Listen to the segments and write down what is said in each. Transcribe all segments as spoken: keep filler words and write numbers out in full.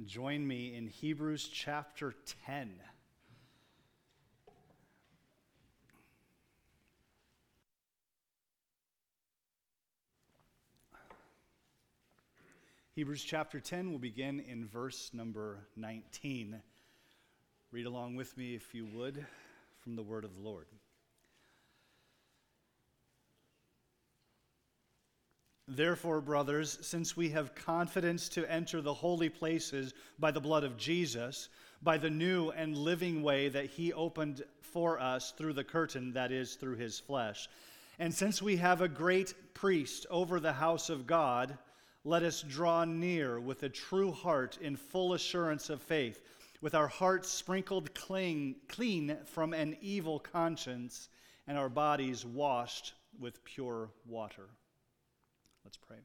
join me in Hebrews chapter ten. Hebrews chapter ten will begin in verse number nineteen. Read along with me, if you would, from the word of the Lord. Therefore, brothers, since we have confidence to enter the holy places by the blood of Jesus, by the new and living way that he opened for us through the curtain, that is, through his flesh, and since we have a great priest over the house of God, let us draw near with a true heart in full assurance of faith, with our hearts sprinkled clean, clean from an evil conscience, and our bodies washed with pure water. Let's pray.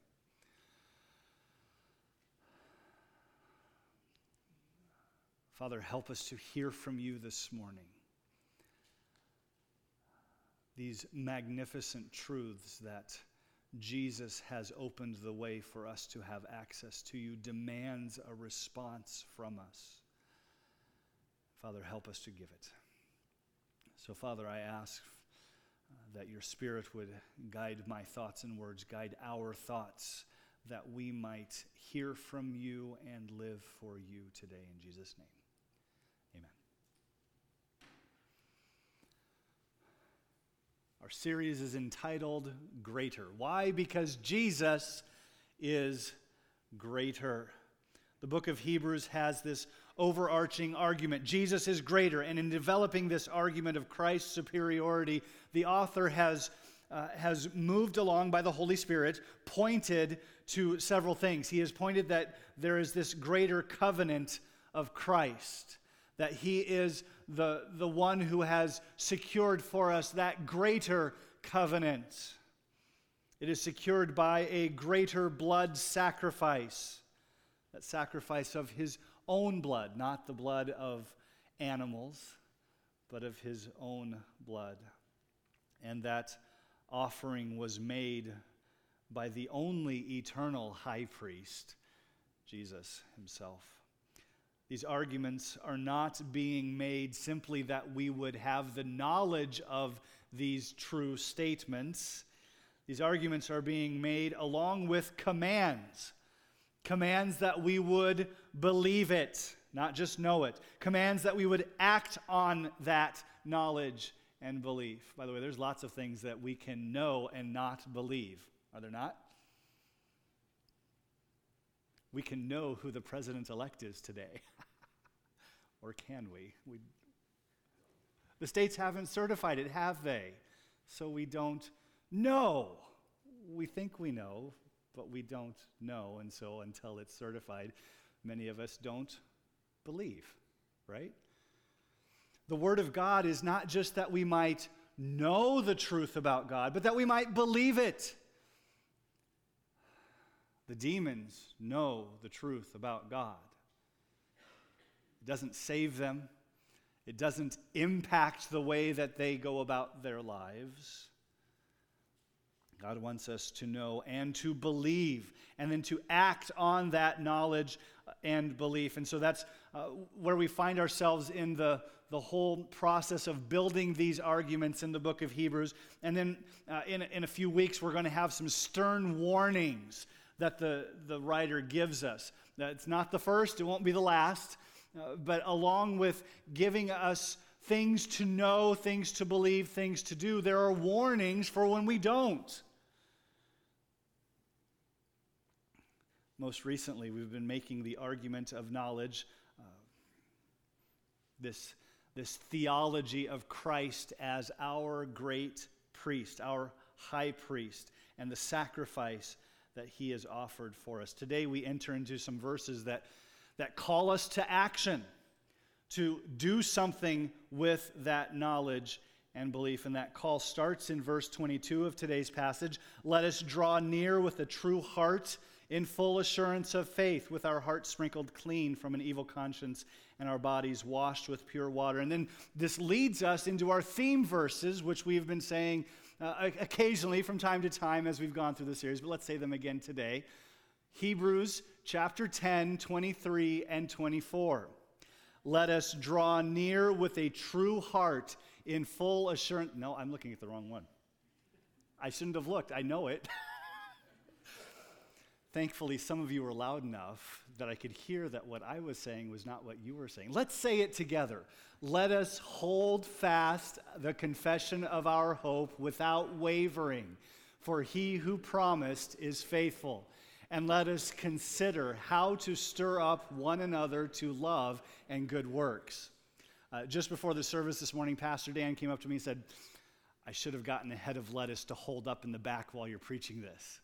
Father, help us to hear from you this morning. These magnificent truths that Jesus has opened the way for us to have access to you demands a response from us. Father, help us to give it. So, Father, I ask that your Spirit would guide my thoughts and words, guide our thoughts, that we might hear from you and live for you today. In Jesus' name, amen. Our series is entitled Greater. Why? Because Jesus is greater. The book of Hebrews has this overarching argument. Jesus is greater, and in developing this argument of Christ's superiority, the author has, uh, has moved along by the Holy Spirit, pointed to several things. He has pointed that there is this greater covenant of Christ, that he is the, the one who has secured for us that greater covenant. It is secured by a greater blood sacrifice, that sacrifice of his own blood, not the blood of animals, but of his own blood. And that offering was made by the only eternal high priest, Jesus himself. These arguments are not being made simply that we would have the knowledge of these true statements. These arguments are being made along with commands. Commands that we would believe it, not just know it. Commands that we would act on that knowledge and belief. By the way, there's lots of things that we can know and not believe. Are there not? We can know who the president-elect is today. Or can we? we? The states haven't certified it, have they? So we don't know. We think we know, but we don't know, and so until it's certified, many of us don't believe, right? The Word of God is not just that we might know the truth about God, but that we might believe it. The demons know the truth about God. It doesn't save them. It doesn't impact the way that they go about their lives. God wants us to know and to believe, and then to act on that knowledge and belief. And so that's uh, where we find ourselves in the, the whole process of building these arguments in the book of Hebrews. And then uh, in, in a few weeks, we're going to have some stern warnings that the, the writer gives us. That it's not the first, it won't be the last, uh, but along with giving us things to know, things to believe, things to do, there are warnings for when we don't. Most recently, we've been making the argument of knowledge, uh, this, this theology of Christ as our great priest, our high priest, and the sacrifice that he has offered for us. Today, we enter into some verses that, that call us to action, to do something with that knowledge and belief. And that call starts in verse twenty-two of today's passage. Let us draw near with a true heart in full assurance of faith, with our hearts sprinkled clean from an evil conscience and our bodies washed with pure water. And then this leads us into our theme verses, which we've been saying uh, occasionally from time to time as we've gone through the series, but let's say them again today. Hebrews chapter ten, twenty-three and twenty-four. Let us draw near with a true heart in full assurance. No, I'm looking at the wrong one. I shouldn't have looked. I know it. Thankfully, some of you were loud enough that I could hear that what I was saying was not what you were saying. Let's say it together. Let us hold fast the confession of our hope without wavering, for he who promised is faithful. And let us consider how to stir up one another to love and good works. Uh, just before the service this morning, Pastor Dan came up to me and said, I should have gotten a head of lettuce to hold up in the back while you're preaching this.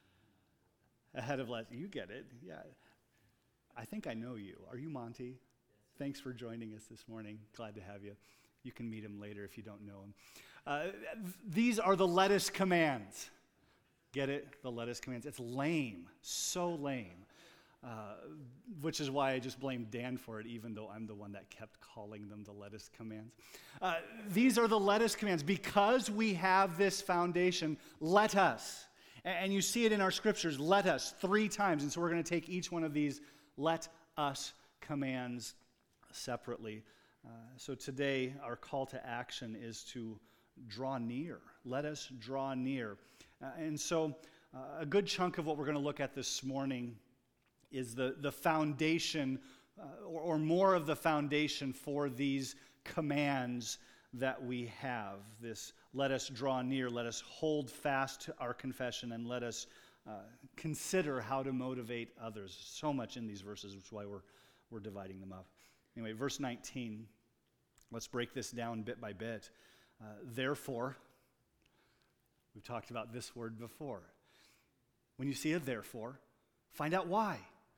A head of lettuce. You get it. Yeah. I think I know you. Are you Monty? Yes. Thanks for joining us this morning. Glad to have you. You can meet him later if you don't know him. Uh, these are the lettuce commands. Get it? The lettuce commands. It's lame. So lame. Uh, which is why I just blamed Dan for it, even though I'm the one that kept calling them the lettuce commands. Uh, these are the lettuce commands. Because we have this foundation, let us. And you see it in our scriptures, let us, three times. And so we're going to take each one of these let us commands separately. Uh, so today, our call to action is to draw near. Let us draw near. Uh, and so uh, a good chunk of what we're going to look at this morning is the, the foundation, uh, or, or more of the foundation for these commands that we have. This let us draw near, let us hold fast to our confession, and let us uh, consider how to motivate others. So much in these verses, which is why we're, we're dividing them up. Anyway, verse nineteen, let's break this down bit by bit. Uh, therefore, we've talked about this word before. When you see a therefore, find out why.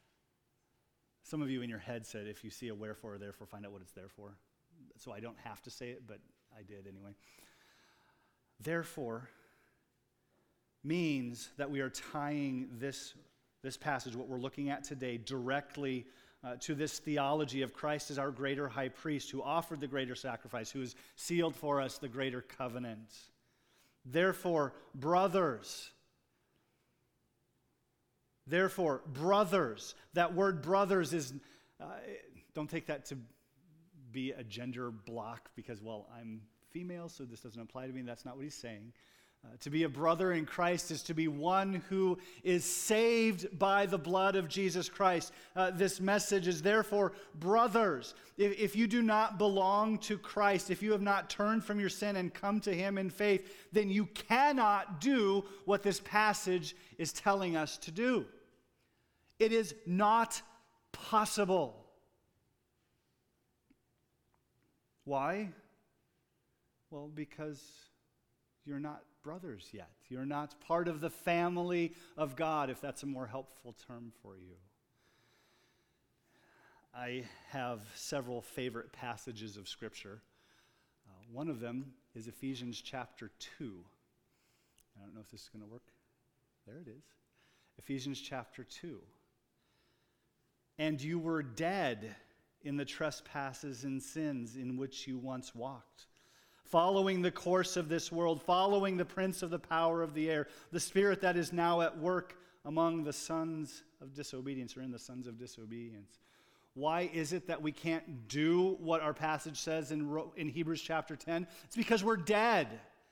Some of you in your head said, if you see a wherefore or therefore, find out what it's there for. So I don't have to say it, but I did anyway. Therefore means that we are tying this, this passage, what we're looking at today, directly uh, to this theology of Christ as our greater high priest who offered the greater sacrifice, who has sealed for us the greater covenant. Therefore, brothers, therefore, brothers, that word brothers is, uh, don't take that to be a gender block because, well, I'm female, so this doesn't apply to me. That's not what he's saying. Uh, to be a brother in Christ is to be one who is saved by the blood of Jesus Christ. Uh, this message is therefore, brothers, if, if you do not belong to Christ, if you have not turned from your sin and come to him in faith, then you cannot do what this passage is telling us to do. It is not possible. Why? Well, because you're not brothers yet. You're not part of the family of God, if that's a more helpful term for you. I have several favorite passages of Scripture. Uh, one of them is Ephesians chapter two. I don't know if this is going to work. There it is. Ephesians chapter two. And you were dead in the trespasses and sins in which you once walked, following the course of this world, following the prince of the power of the air, the spirit that is now at work among the sons of disobedience, or in the sons of disobedience. Why is it that we can't do what our passage says in, in Hebrews chapter ten? It's because we're dead.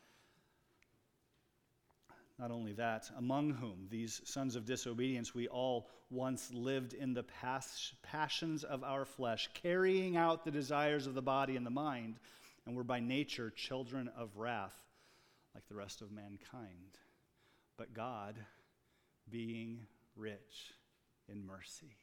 Not only that, among whom, these sons of disobedience, we all once lived in the pas- passions of our flesh, carrying out the desires of the body and the mind, and were by nature children of wrath, like the rest of mankind. But God, being rich in mercy.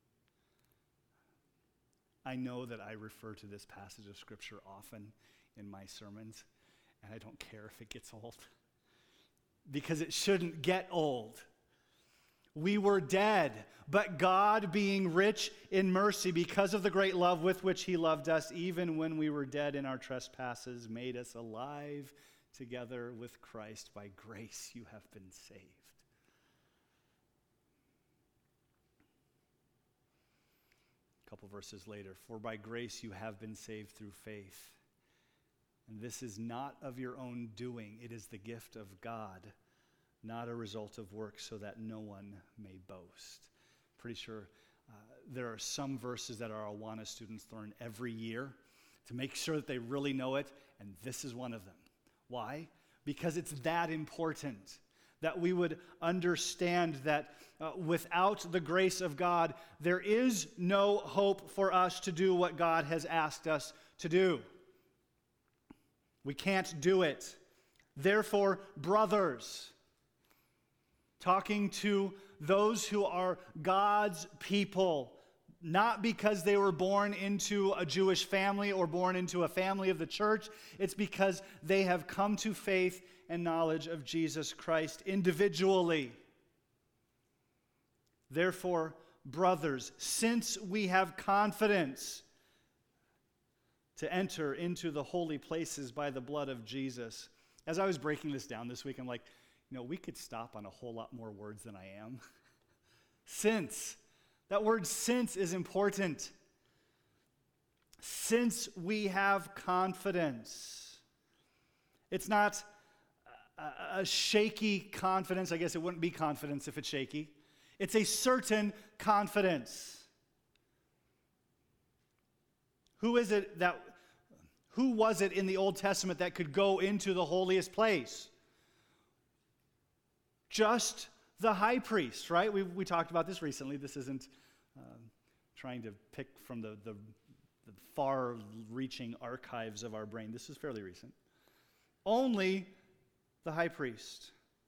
I know that I refer to this passage of Scripture often in my sermons, and I don't care if it gets old, because it shouldn't get old. We were dead, but God, being rich in mercy, because of the great love with which he loved us, even when we were dead in our trespasses, made us alive together with Christ. By grace you have been saved. A couple verses later, for by grace you have been saved through faith. And this is not of your own doing. It is the gift of God, not a result of works, so that no one may boast. pretty sure uh, there are some verses that our Awana students learn every year to make sure that they really know it, and this is one of them. Why? Because it's that important that we would understand that uh, without the grace of God, there is no hope for us to do what God has asked us to do. We can't do it. Therefore, brothers, talking to those who are God's people, not because they were born into a Jewish family or born into a family of the church, it's because they have come to faith and knowledge of Jesus Christ individually. Therefore, brothers, since we have confidence to enter into the holy places by the blood of Jesus. As I was breaking this down this week, I'm like, you know, we could stop on a whole lot more words than I am. Since. That word since is important. Since we have confidence. It's not a, a shaky confidence. I guess it wouldn't be confidence if it's shaky. It's a certain confidence. Who is it that, who was it in the Old Testament that could go into the holiest place? Just the high priest, right? We, we talked about this recently. This isn't um, trying to pick from the, the, the far-reaching archives of our brain. This is fairly recent. Only the high priest.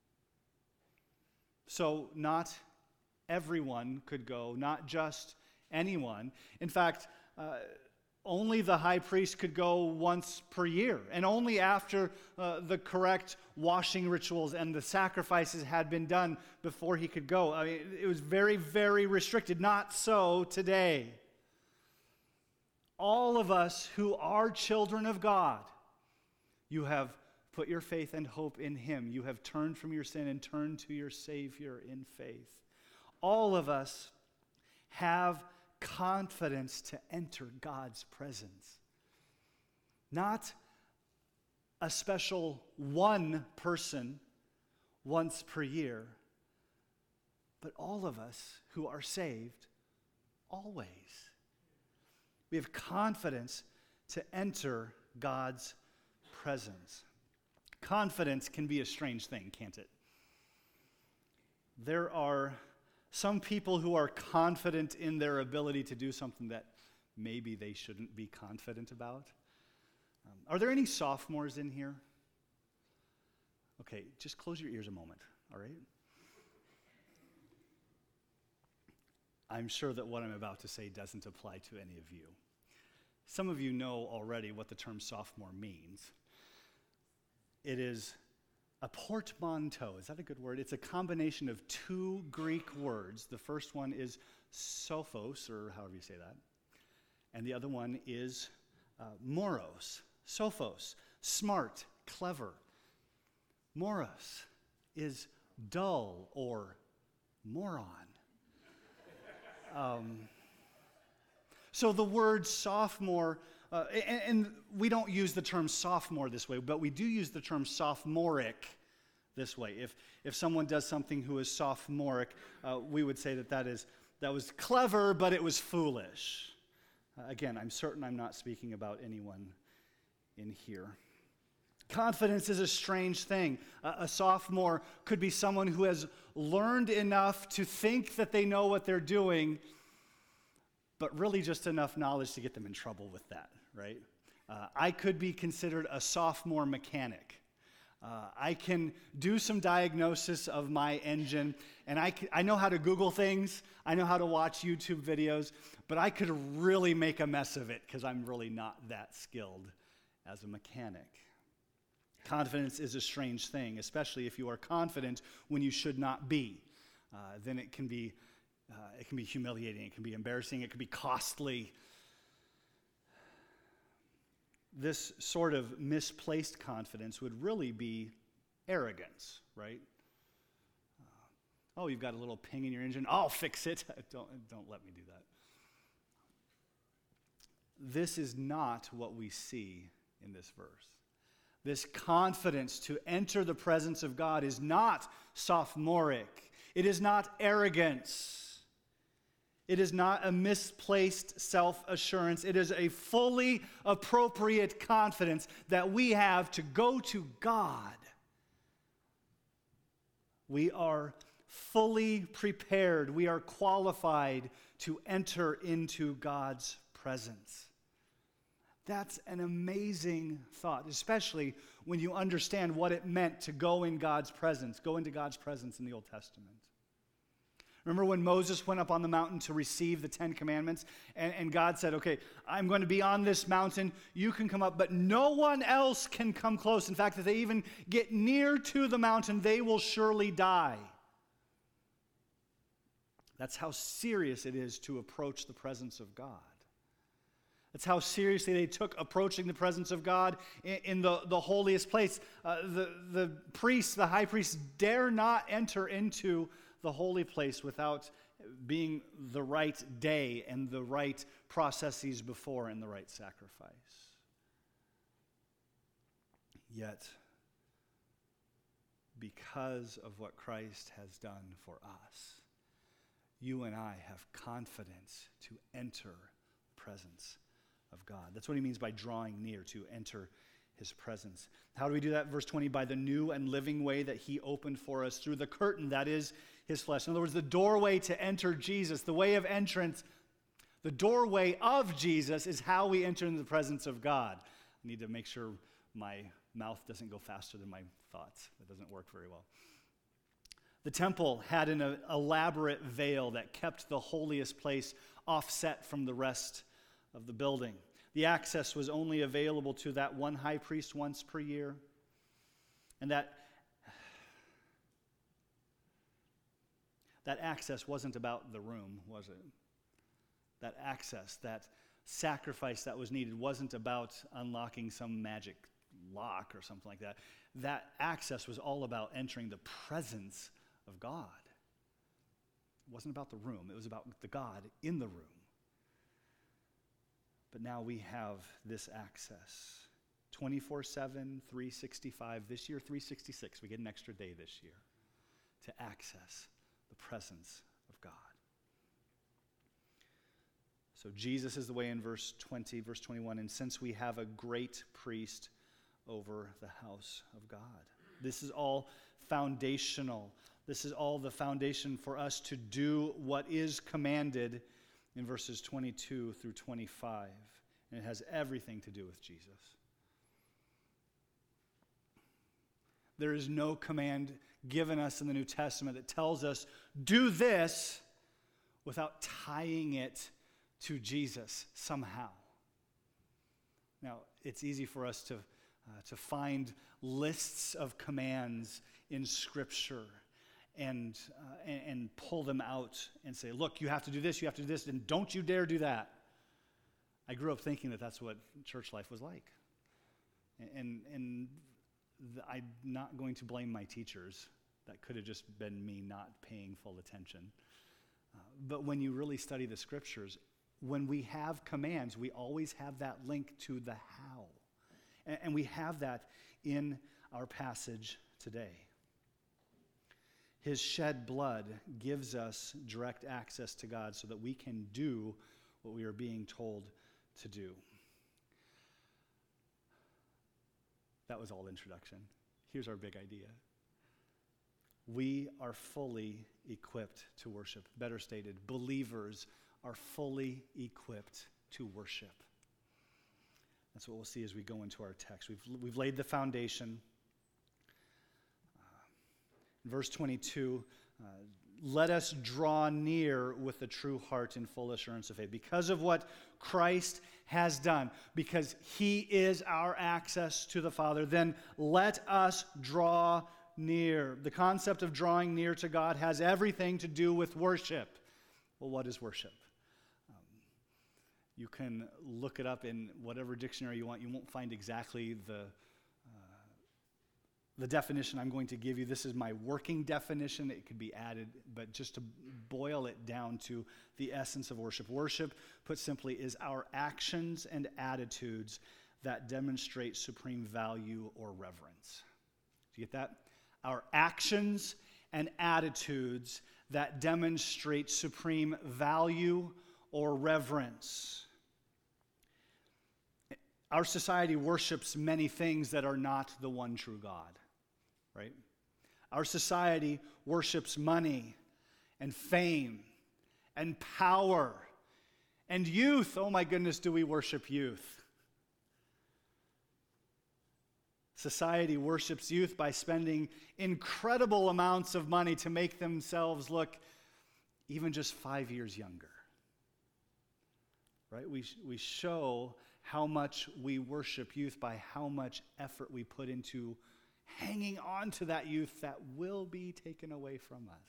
So not everyone could go, not just anyone. In fact, uh, only the high priest could go once per year, and only after uh, the correct washing rituals and the sacrifices had been done before he could go. I mean, it was very, very restricted. Not so today. All of us who are children of God, you have put your faith and hope in him. You have turned from your sin and turned to your Savior in faith. All of us have confidence to enter God's presence. Not a special one person once per year, but all of us who are saved always. We have confidence to enter God's presence. Confidence can be a strange thing, can't it? There are some people who are confident in their ability to do something that maybe they shouldn't be confident about. Um, are there any sophomores in here? Okay, just close your ears a moment, all right? I'm sure that what I'm about to say doesn't apply to any of you. Some of you know already what the term sophomore means. It is a portmanteau. Is that a good word? It's a combination of two Greek words. The first one is sophos, or however you say that. And the other one is uh, moros, sophos, smart, clever. Moros is dull or moron. Um, so the word sophomore, uh, and, and we don't use the term sophomore this way, but we do use the term sophomoric this way. If if someone does something who is sophomoric, uh, we would say that that is that was clever, but it was foolish. Uh, again, I'm certain I'm not speaking about anyone in here. Confidence is a strange thing. Uh, a sophomore could be someone who has learned enough to think that they know what they're doing, but really just enough knowledge to get them in trouble with that, right? Uh, I could be considered a sophomore mechanic. Uh, I can do some diagnosis of my engine, and I, can, I know how to Google things. I know how to watch YouTube videos, but I could really make a mess of it because I'm really not that skilled as a mechanic. Confidence is a strange thing, especially if you are confident when you should not be. Uh, then it can be uh, it can be humiliating, it can be embarrassing, it can be costly. This sort of misplaced confidence would really be arrogance, right? Uh, oh, you've got a little ping in your engine. I'll fix it. don't, don't let me do that. This is not what we see in this verse. This confidence to enter the presence of God is not sophomoric. It is not arrogance. It is not a misplaced self-assurance. It is a fully appropriate confidence that we have to go to God. We are fully prepared. We are qualified to enter into God's presence. That's an amazing thought, especially when you understand what it meant to go in God's presence, go into God's presence in the Old Testament. Remember when Moses went up on the mountain to receive the Ten Commandments, and, and God said, okay, I'm going to be on this mountain, you can come up, but no one else can come close. In fact, if they even get near to the mountain, they will surely die. That's how serious it is to approach the presence of God. That's how seriously they took approaching the presence of God in, in the, the holiest place. Uh, the, the priests, the high priests, dare not enter into the holy place without being the right day and the right processes before and the right sacrifice. Yet, because of what Christ has done for us, you and I have confidence to enter the presence of God. That's what he means by drawing near, to enter his presence. How do we do that? Verse twenty, by the new and living way that he opened for us through the curtain, that is his flesh. In other words, the doorway to enter Jesus, the way of entrance, the doorway of Jesus is how we enter into the presence of God. I need to make sure my mouth doesn't go faster than my thoughts. That doesn't work very well. The temple had an uh, elaborate veil that kept the holiest place offset from the rest of the building. The access was only available to that one high priest once per year. And that, that access wasn't about the room, was it? That access, that sacrifice that was needed wasn't about unlocking some magic lock or something like that. That access was all about entering the presence of God. It wasn't about the room. It was about the God in the room. But now we have this access. twenty-four seven, three sixty-five. This year, three sixty-six. We get an extra day this year to access the presence of God. So Jesus is the way in verse twenty, verse twenty-one. And since we have a great priest over the house of God. This is all foundational. This is all the foundation for us to do what is commanded in verses twenty-two through twenty-five. And it has everything to do with Jesus. There is no command given us in the New Testament that tells us, do this, without tying it to Jesus somehow. Now, it's easy for us to, uh, to find lists of commands in Scripture and, uh, and, and pull them out and say, look, you have to do this, you have to do this, and don't you dare do that. I grew up thinking that that's what church life was like. And, and the, I'm not going to blame my teachers. That could have just been me not paying full attention. Uh, but when you really study the Scriptures, when we have commands, we always have that link to the how. And, and we have that in our passage today. His shed blood gives us direct access to God so that we can do what we are being told to do. That was all introduction. Here's our big idea. We are fully equipped to worship. Better stated, believers are fully equipped to worship. That's what we'll see as we go into our text. We've, we've laid the foundation. Uh, in verse twenty-two, uh, let us draw near with a true heart in full assurance of faith. Because of what Christ has done, because he is our access to the Father, then let us draw near. The concept of drawing near to God has everything to do with worship. Well, what is worship? Um, you can look it up in whatever dictionary you want. You won't find exactly the The definition I'm going to give you. This is my working definition. It could be added, but just to boil it down to the essence of worship. Worship, put simply, is our actions and attitudes that demonstrate supreme value or reverence. Do you get that? Our actions and attitudes that demonstrate supreme value or reverence. Our society worships many things that are not the one true God, right? Our society worships money and fame and power and youth. Oh my goodness, do we worship youth? Society worships youth by spending incredible amounts of money to make themselves look even just five years younger. Right? We, we show how much we worship youth by how much effort we put into hanging on to that youth that will be taken away from us.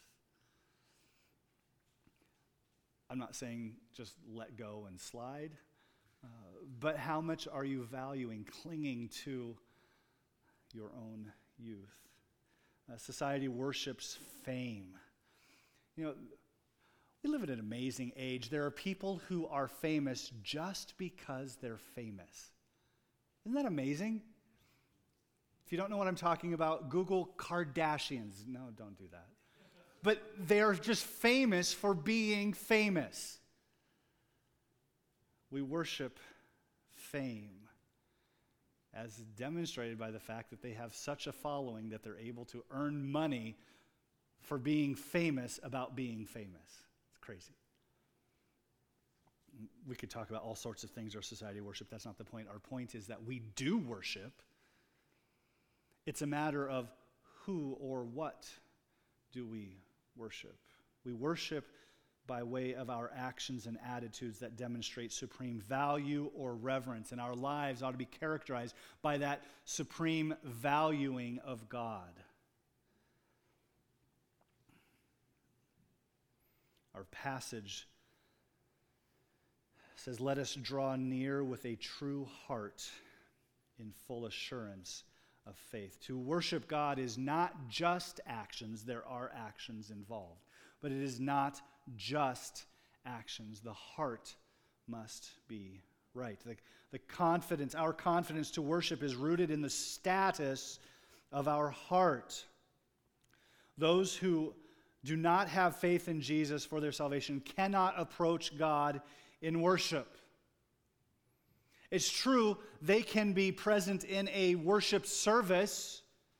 I'm not saying just let go and slide, uh, but how much are you valuing, clinging to your own youth? Uh, society worships fame. You know, we live in an amazing age. There are people who are famous just because they're famous. Isn't that amazing? If you don't know what I'm talking about, Google Kardashians. No, don't do that. But they're just famous for being famous. We worship fame, as demonstrated by the fact that they have such a following that they're able to earn money for being famous about being famous. It's crazy. We could talk about all sorts of things our society worship. That's not the point. Our point is that we do worship. It's a matter of who or what do we worship. We worship by way of our actions and attitudes that demonstrate supreme value or reverence, and our lives ought to be characterized by that supreme valuing of God. Our passage says, "Let us draw near with a true heart in full assurance of faith." To worship God is not just actions. There are actions involved. But it is not just actions. The heart must be right. The, the confidence, our confidence to worship is rooted in the status of our heart. Those who do not have faith in Jesus for their salvation cannot approach God in worship. It's true, they can be present in a worship service.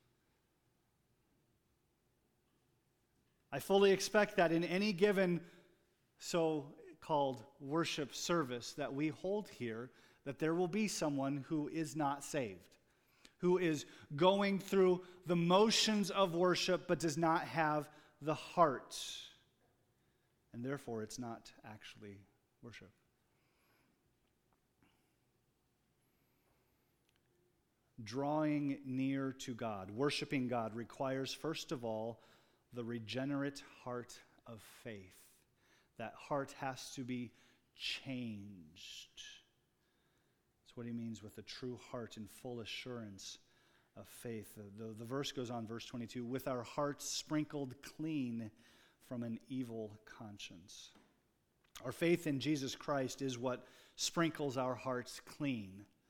I fully expect that in any given so-called worship service that we hold here, that there will be someone who is not saved, who is going through the motions of worship but does not have the heart. And therefore, it's not actually worship. Drawing near to God, worshiping God, requires, first of all, the regenerate heart of faith. That heart has to be changed. That's what he means with a true heart and full assurance of faith. The, the, the verse goes on, verse twenty-two, "with our hearts sprinkled clean from an evil conscience." Our faith in Jesus Christ is what sprinkles our hearts clean.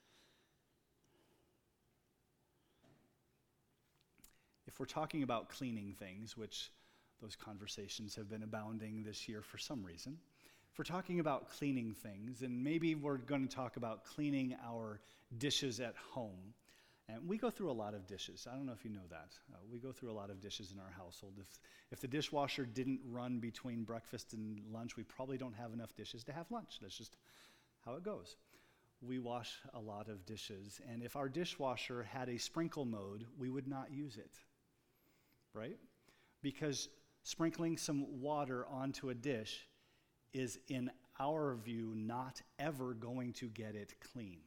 If we're talking about cleaning things, which those conversations have been abounding this year for some reason, if we're talking about cleaning things, and maybe we're going to talk about cleaning our dishes at home. And we go through a lot of dishes. I don't know if you know that. Uh, we go through a lot of dishes in our household. If, if the dishwasher didn't run between breakfast and lunch, we probably don't have enough dishes to have lunch. That's just how it goes. We wash a lot of dishes, and if our dishwasher had a sprinkle mode, we would not use it. Right? Because sprinkling some water onto a dish is, in our view, not ever going to get it clean.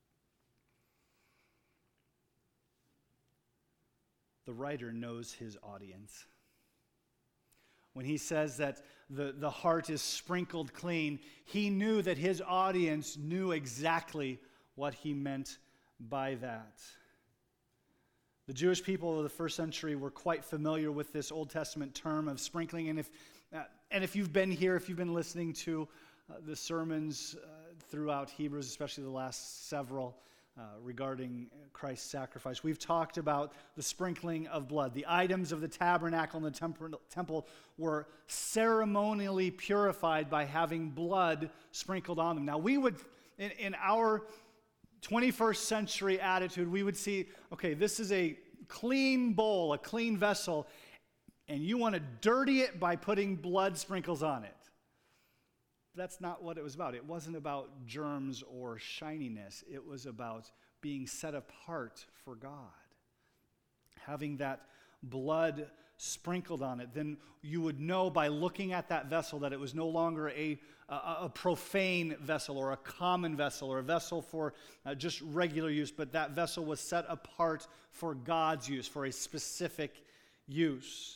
The writer knows his audience. When he says that the, the heart is sprinkled clean, he knew that his audience knew exactly what he meant by that. The Jewish people of the first century were quite familiar with this Old Testament term of sprinkling, and if uh, and if you've been here, if you've been listening to uh, the sermons uh, throughout Hebrews, especially the last several, uh, regarding Christ's sacrifice. We've talked about the sprinkling of blood. The items of the tabernacle and the temp- temple were ceremonially purified by having blood sprinkled on them. Now, we would, in, in our twenty-first century attitude, we would see, okay, this is a clean bowl, a clean vessel, and you want to dirty it by putting blood sprinkles on it. That's not what it was about. It wasn't about germs or shininess. It was about being set apart for God. Having that blood sprinkled on it, then you would know by looking at that vessel that it was no longer a, a, a profane vessel or a common vessel or a vessel for uh, just regular use, but that vessel was set apart for God's use, for a specific use.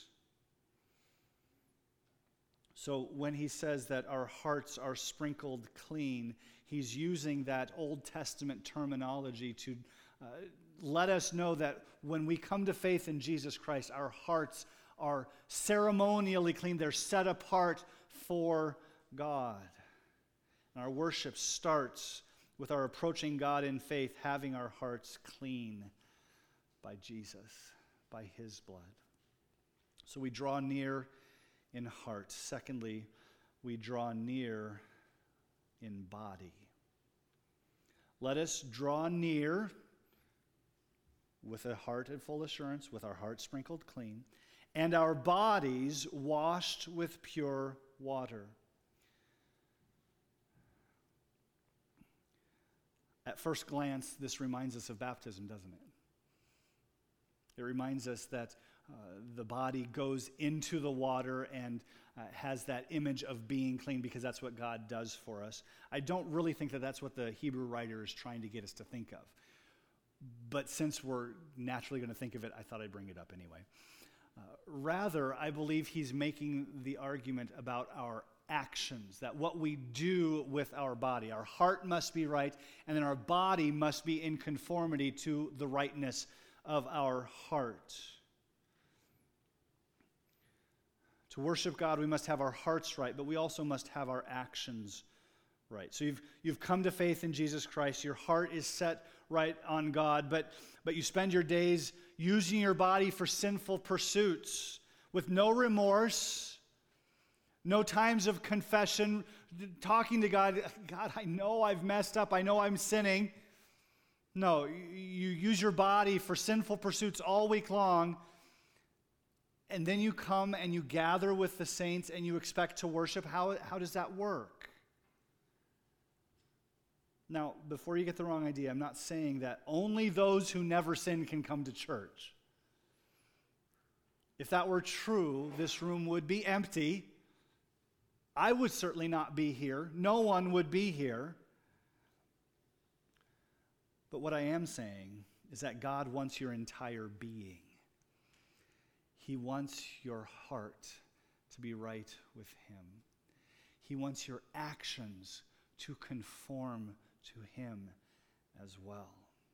So when he says that our hearts are sprinkled clean, he's using that Old Testament terminology to uh, let us know that when we come to faith in Jesus Christ, our hearts are ceremonially clean. They're set apart for God. And our worship starts with our approaching God in faith, having our hearts clean by Jesus, by his blood. So we draw near in heart. Secondly, we draw near in body. Let us draw near with a heart in full assurance, with our hearts sprinkled clean, and our bodies washed with pure water. At first glance, this reminds us of baptism, doesn't it? It reminds us that uh, the body goes into the water and uh, has that image of being clean because that's what God does for us. I don't really think that that's what the Hebrew writer is trying to get us to think of. But since we're naturally going to think of it, I thought I'd bring it up anyway. Uh, rather, I believe he's making the argument about our actions, that what we do with our body. Our heart must be right, and then our body must be in conformity to the rightness of our heart. To worship God, we must have our hearts right, but we also must have our actions right. So you've you've come to faith in Jesus Christ. Your heart is set right on God, but but you spend your days using your body for sinful pursuits with no remorse, no times of confession, talking to God. God, I know I've messed up. I know I'm sinning. No, you use your body for sinful pursuits all week long, and then you come and you gather with the saints and you expect to worship. How, how does that work? Now, before you get the wrong idea, I'm not saying that only those who never sin can come to church. If that were true, this room would be empty. I would certainly not be here. No one would be here. But what I am saying is that God wants your entire being. He wants your heart to be right with him. He wants your actions to conform to him as well.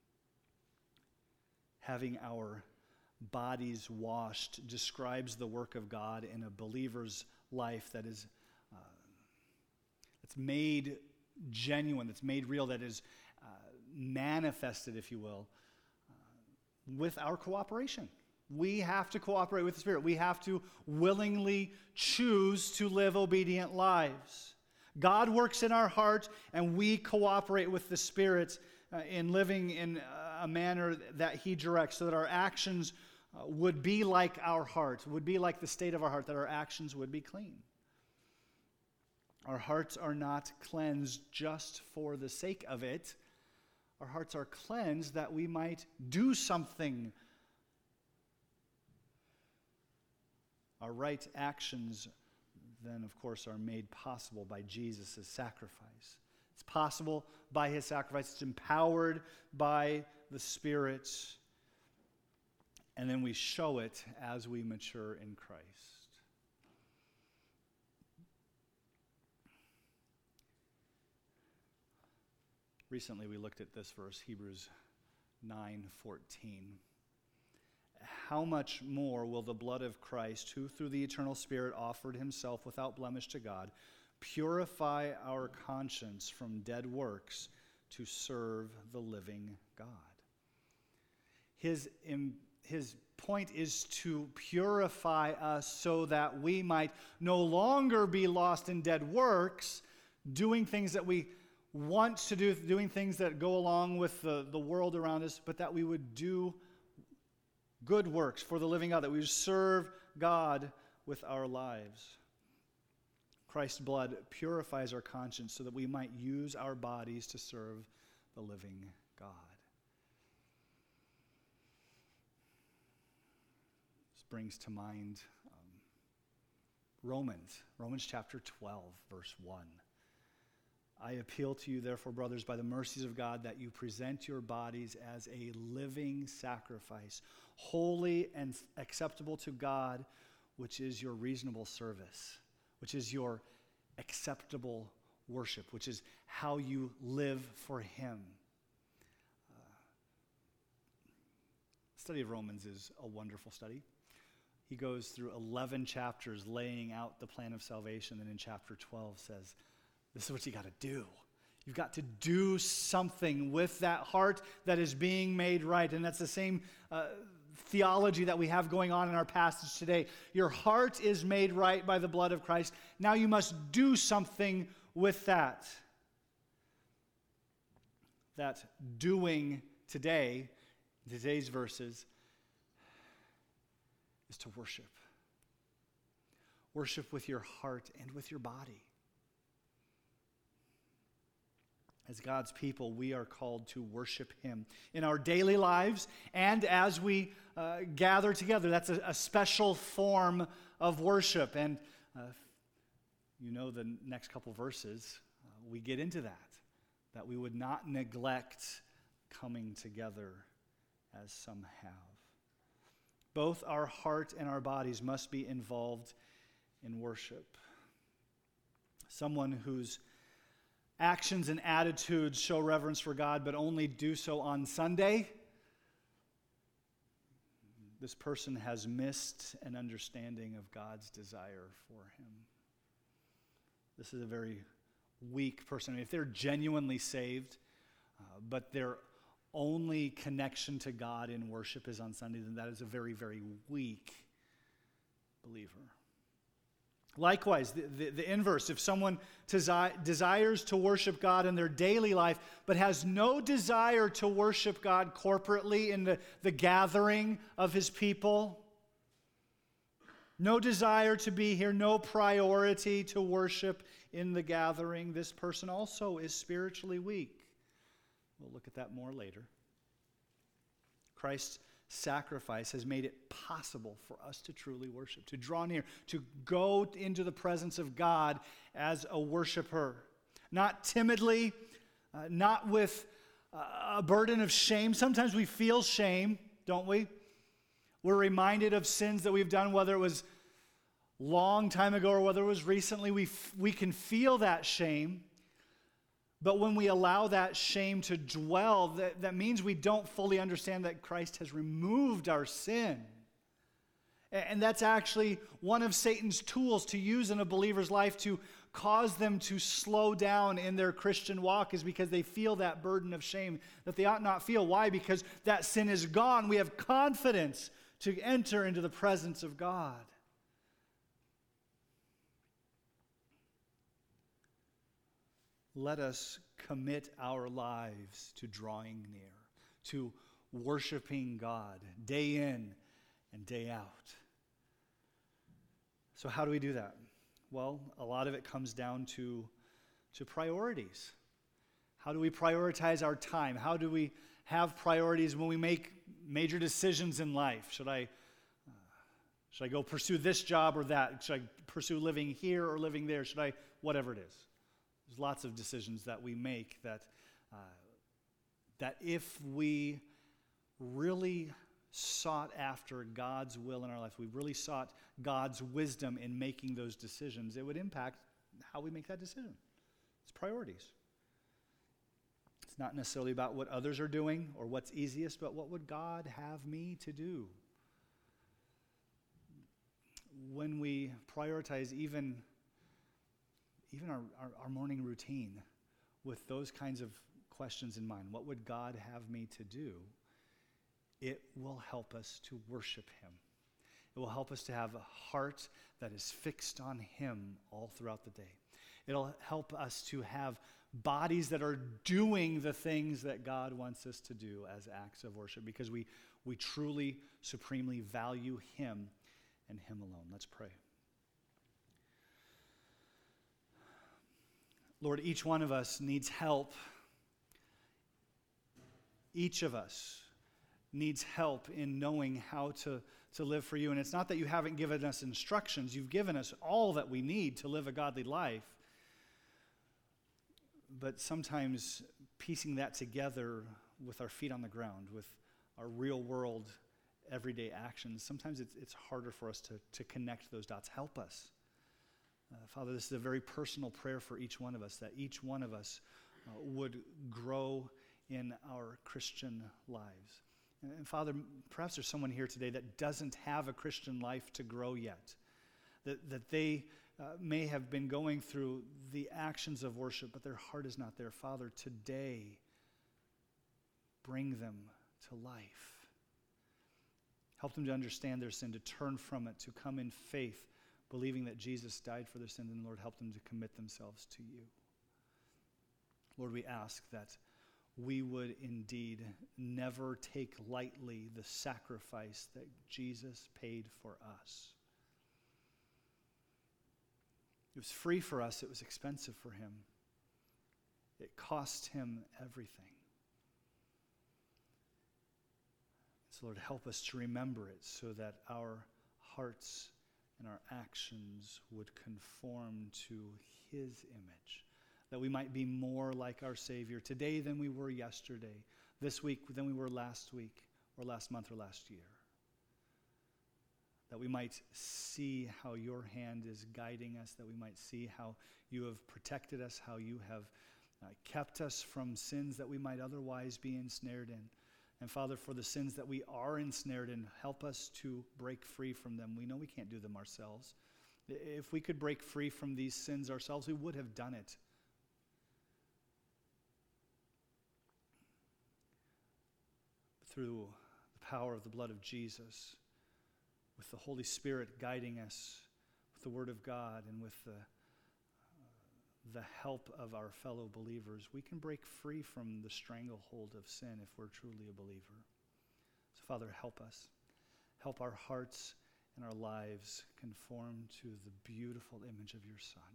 Having our bodies washed describes the work of God in a believer's life that is uh, it's made genuine, that's made real, that is uh, manifested, if you will, uh, with our cooperation. We have to cooperate with the Spirit. We have to willingly choose to live obedient lives. God works in our heart, and we cooperate with the Spirit uh, in living in a manner that he directs, so that our actions uh, would be like our heart, would be like the state of our heart, that our actions would be clean. Our hearts are not cleansed just for the sake of it. Our hearts are cleansed that we might do something. Our right actions, then, of course, are made possible by Jesus' sacrifice. It's possible by his sacrifice. It's empowered by the Spirit. And then we show it as we mature in Christ. Recently, we looked at this verse, Hebrews nine fourteen. How much more will the blood of Christ, who through the eternal Spirit offered himself without blemish to God, purify our conscience from dead works to serve the living God. His, his point is to purify us so that we might no longer be lost in dead works, doing things that we want to do, doing things that go along with the, the world around us, but that we would do good works for the living God, that we would serve God with our lives. Christ's blood purifies our conscience so that we might use our bodies to serve the living God. This brings to mind um, Romans, Romans chapter twelve, verse one. I appeal to you, therefore, brothers, by the mercies of God, that you present your bodies as a living sacrifice, holy and acceptable to God, which is your reasonable service, which is your acceptable worship, which is how you live for Him. Uh, the study of Romans is a wonderful study. He goes through eleven chapters laying out the plan of salvation, and in chapter twelve says, this is what you got to do. You've got to do something with that heart that is being made right. And that's the same uh, theology that we have going on in our passage today. Your heart is made right by the blood of Christ. Now you must do something with that. That doing today, today's verses, is to worship. Worship with your heart and with your body. As God's people, we are called to worship Him in our daily lives and as we uh, gather together. That's a, a special form of worship. And uh, you know the next couple verses, uh, we get into that, that we would not neglect coming together as some have. Both our heart and our bodies must be involved in worship. Someone whose actions and attitudes show reverence for God, but only do so on Sunday, this person has missed an understanding of God's desire for him. This is a very weak person. I mean, if they're genuinely saved, uh, but their only connection to God in worship is on Sunday, then that is a very, very weak believer. Likewise, the, the, the inverse, if someone desi- desires to worship God in their daily life, but has no desire to worship God corporately in the, the gathering of His people, no desire to be here, no priority to worship in the gathering, this person also is spiritually weak. We'll look at that more later. Christ's sacrifice has made it possible for us to truly worship, to draw near, to go into the presence of God as a worshiper. Not timidly, uh, not with uh, a burden of shame. Sometimes we feel shame, don't we? We're reminded of sins that we've done, whether it was long time ago or whether it was recently. We, f- we can feel that shame. But when we allow that shame to dwell, that, that means we don't fully understand that Christ has removed our sin. And that's actually one of Satan's tools to use in a believer's life to cause them to slow down in their Christian walk, is because they feel that burden of shame that they ought not feel. Why? Because that sin is gone. We have confidence to enter into the presence of God. Let us commit our lives to drawing near, to worshiping God day in and day out. So how do we do that? Well, a lot of it comes down to, to priorities. How do we prioritize our time? How do we have priorities when we make major decisions in life? Should I, uh, should I go pursue this job or that? Should I pursue living here or living there? Should I, whatever it is. There's lots of decisions that we make that, uh, that if we really sought after God's will in our life, we really sought God's wisdom in making those decisions, it would impact how we make that decision. It's priorities. It's not necessarily about what others are doing or what's easiest, but what would God have me to do? When we prioritize even Even our, our, our morning routine with those kinds of questions in mind. What would God have me to do? It will help us to worship him. It will help us to have a heart that is fixed on him all throughout the day. It'll help us to have bodies that are doing the things that God wants us to do as acts of worship, because we, we truly, supremely value him and him alone. Let's pray. Lord, each one of us needs help. Each of us needs help in knowing how to, to live for you. And it's not that you haven't given us instructions. You've given us all that we need to live a godly life. But sometimes piecing that together with our feet on the ground, with our real world, everyday actions, sometimes it's, it's harder for us to, to connect those dots. Help us. Uh, Father, this is a very personal prayer for each one of us, that each one of us uh, would grow in our Christian lives. And, and Father, perhaps there's someone here today that doesn't have a Christian life to grow yet, that, that they uh, may have been going through the actions of worship, but their heart is not there. Father, today, bring them to life. Help them to understand their sin, to turn from it, to come in faith, believing that Jesus died for their sins, and Lord, help them to commit themselves to you. Lord, we ask that we would indeed never take lightly the sacrifice that Jesus paid for us. It was free for us. It was expensive for him. It cost him everything. So Lord, help us to remember it so that our hearts and our actions would conform to his image, that we might be more like our Savior today than we were yesterday, this week than we were last week, or last month, or last year. That we might see how your hand is guiding us, that we might see how you have protected us, how you have uh, kept us from sins that we might otherwise be ensnared in. And Father, for the sins that we are ensnared in, help us to break free from them. We know we can't do them ourselves. If we could break free from these sins ourselves, we would have done it. Through the power of the blood of Jesus, with the Holy Spirit guiding us, with the Word of God, and with the, uh, the help of our fellow believers, we can break free from the stranglehold of sin if we're truly a believer. So Father, help us. Help our hearts and our lives conform to the beautiful image of your Son.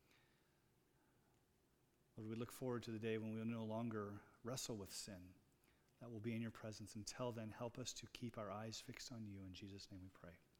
Lord, we look forward to the day when we will no longer wrestle with sin. That will be in your presence. Until then, help us to keep our eyes fixed on you. In Jesus' name we pray.